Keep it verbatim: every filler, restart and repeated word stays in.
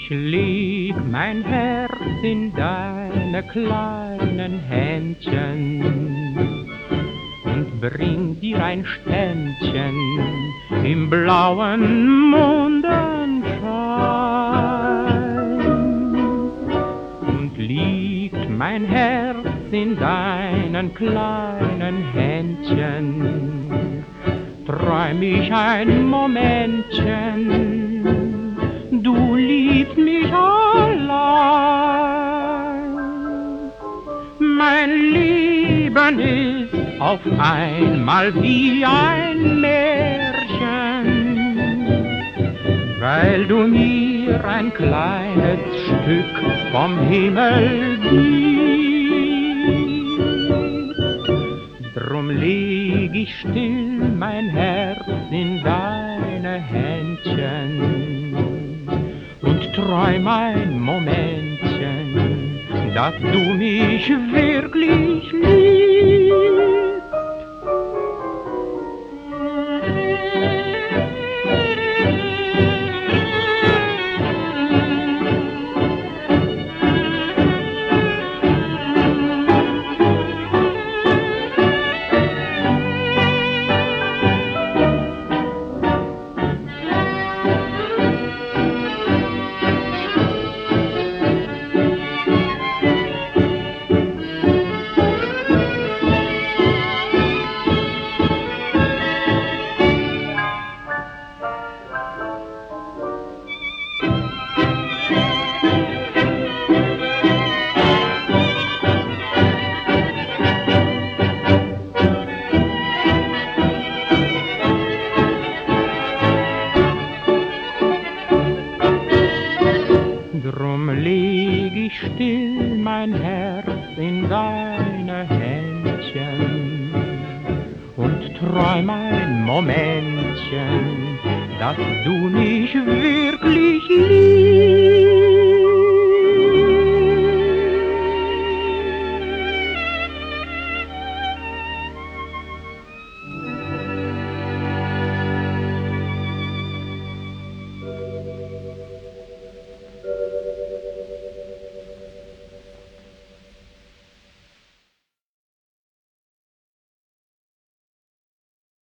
Ich leg mein Herz in deine kleinen Händchen und bring dir ein Ständchen im blauen Mondenschein. Und liegt mein Herz in deinen kleinen Händchen, träum ich ein Momentchen, du liebst mich allein. Mein Leben ist auf einmal wie ein Märchen, weil du mir ein kleines Stück vom Himmel gibst. Drum leg ich still mein Herz in deine Händchen und träum ein Momentchen, dass du mich wirklich liebst. Drum leg ich still mein Herz in deine Händchen und träum ein Momentchen, dass du mich wirklich liebst.